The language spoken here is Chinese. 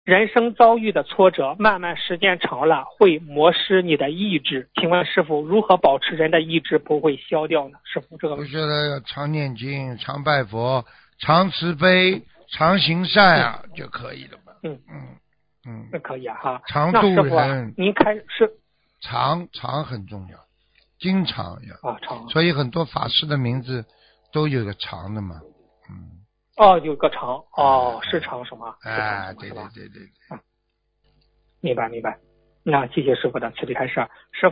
人生遭遇的挫折，慢慢时间长了会磨蚀你的意志。请问师傅，如何保持人的意志不会消掉呢？师傅，这个我觉得要常念经、常拜佛、常慈悲、常行善啊，就可以了吧？ 那可以啊哈。 常度那师傅啊人， 您开是常很重要，经常要啊常所以很多法师的名字都有个常的嘛。 有个常是常什么？是常什么对是吧？ 对。 明白。那谢谢师傅的慈悲开示。师傅